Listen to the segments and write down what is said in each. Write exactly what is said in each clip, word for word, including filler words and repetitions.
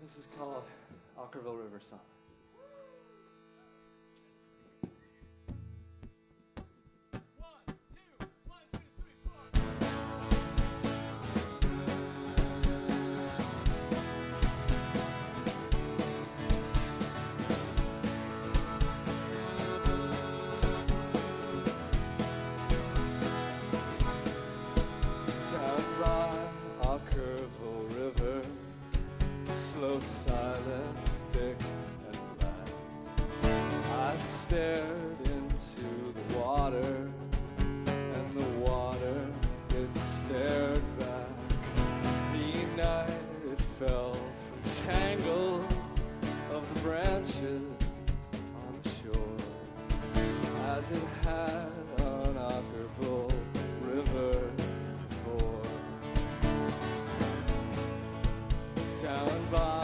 This is called Ockerville River Song. Slow, silent, thick, and black. I stared into the water, and the water, it stared back. The night, it fell from tangles of the branches on the shore, as it had on Ockerville River before. Down by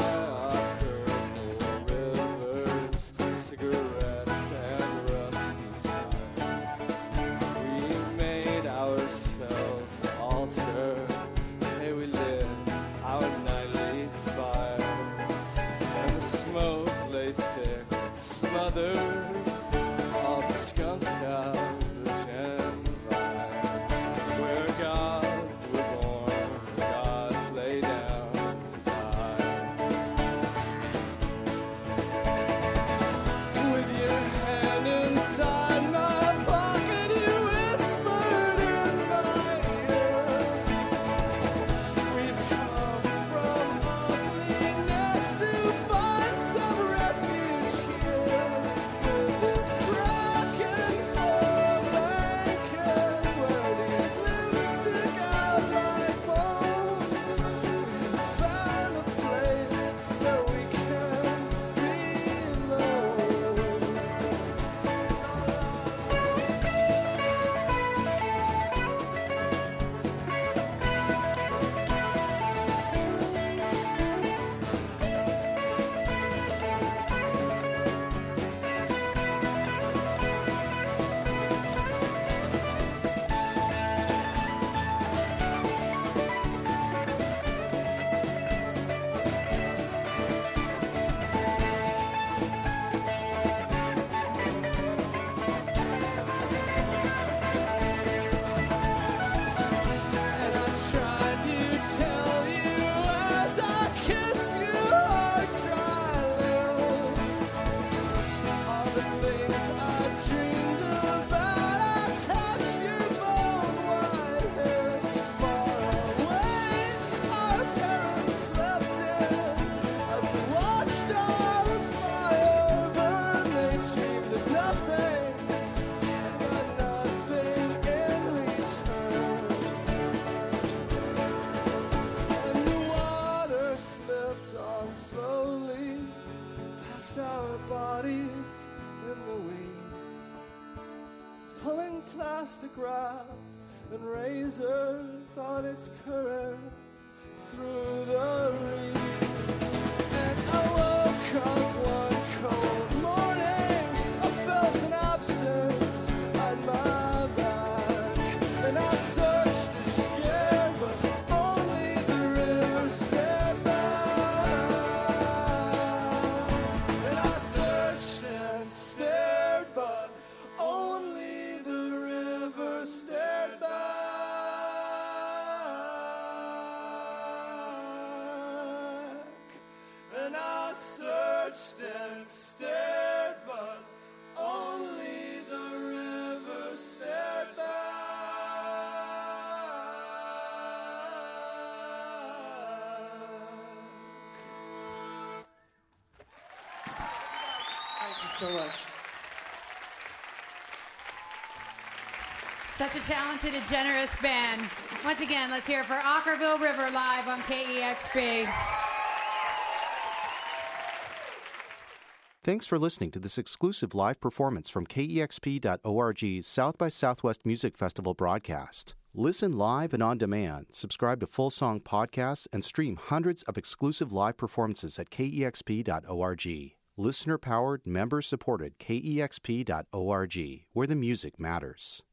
all the skunk cabbage and vines, where gods were born, gods lay down to die. With your hand inside my pocket, you whispered in my ear, we've come from ugliness to find some refuge here. Our bodies in the weeds, pulling plastic wrap and razors on its current through the reeds. And I woke up one cold morning, I felt an absence at my back, and I searched and scared, but only the river stared back. Stared, but only the river stared back. And I searched and stared, but only the river stared back. Thank you so much. Such a talented and generous band. Once again, let's hear it for Ockerville River live on K E X P. Thanks for listening to this exclusive live performance from K E X P dot org's South by Southwest Music Festival broadcast. Listen live and on demand, subscribe to Full Song podcasts, and stream hundreds of exclusive live performances at K E X P dot org. Listener-powered, member-supported K E X P dot org, where the music matters.